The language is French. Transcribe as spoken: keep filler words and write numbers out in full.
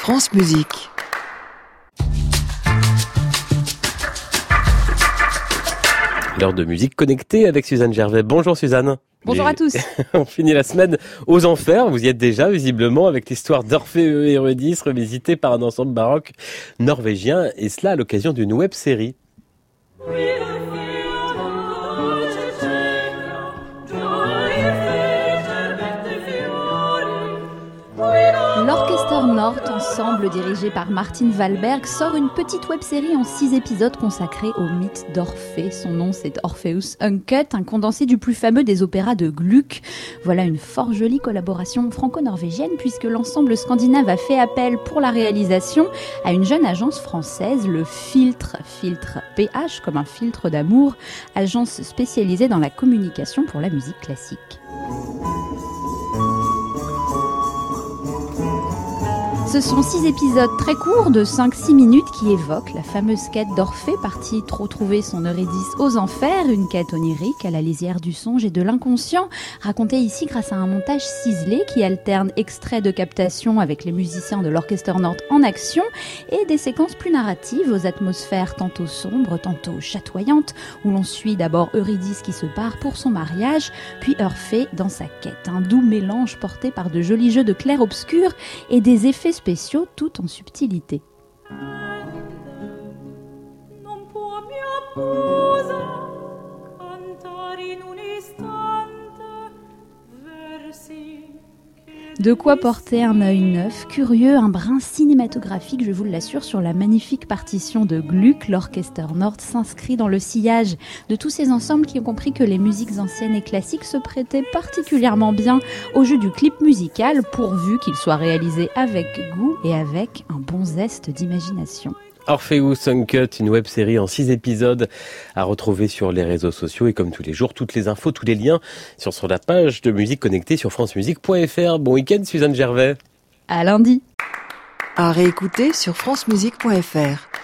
France Musique. L'heure de musique connectée avec Suzanne Gervais. Bonjour Suzanne. Bonjour Les... à tous. On finit la semaine aux enfers. Vous y êtes déjà visiblement avec l'histoire d'Orphée et Eurydice revisitée par un ensemble baroque norvégien, et cela à l'occasion d'une web-série. L'Orchester Nord, ensemble dirigé par Martin Wahlberg, sort une petite web-série en six épisodes consacrée au mythe d'Orphée. Son nom, c'est Orpheus Uncut, un condensé du plus fameux des opéras de Gluck. Voilà une fort jolie collaboration franco-norvégienne, puisque l'ensemble scandinave a fait appel pour la réalisation à une jeune agence française, le Filtre, Filtre P H, comme un filtre d'amour, agence spécialisée dans la communication pour la musique classique. Ce sont six épisodes très courts de cinq six minutes qui évoquent la fameuse quête d'Orphée, parti retrouver son Eurydice aux enfers, une quête onirique à la lisière du songe et de l'inconscient, racontée ici grâce à un montage ciselé qui alterne extraits de captation avec les musiciens de l'Orchester Nord en action et des séquences plus narratives aux atmosphères tantôt sombres, tantôt chatoyantes, où l'on suit d'abord Eurydice qui se part pour son mariage, puis Orphée dans sa quête. Un doux mélange porté par de jolis jeux de clair-obscur et des effets spéciaux tout en subtilité. De quoi porter un œil neuf, curieux, un brin cinématographique, je vous l'assure, sur la magnifique partition de Gluck. L'Orchester Nord s'inscrit dans le sillage de tous ces ensembles qui ont compris que les musiques anciennes et classiques se prêtaient particulièrement bien au jeu du clip musical, pourvu qu'il soit réalisé avec goût et avec un bon zeste d'imagination. Orpheus Uncut, une web-série en six épisodes à retrouver sur les réseaux sociaux, et comme tous les jours, toutes les infos, tous les liens sont sur la page de Musique Connectée sur francemusique point f r. Bon week-end Suzanne Gervais. À lundi. À réécouter sur francemusique point f r.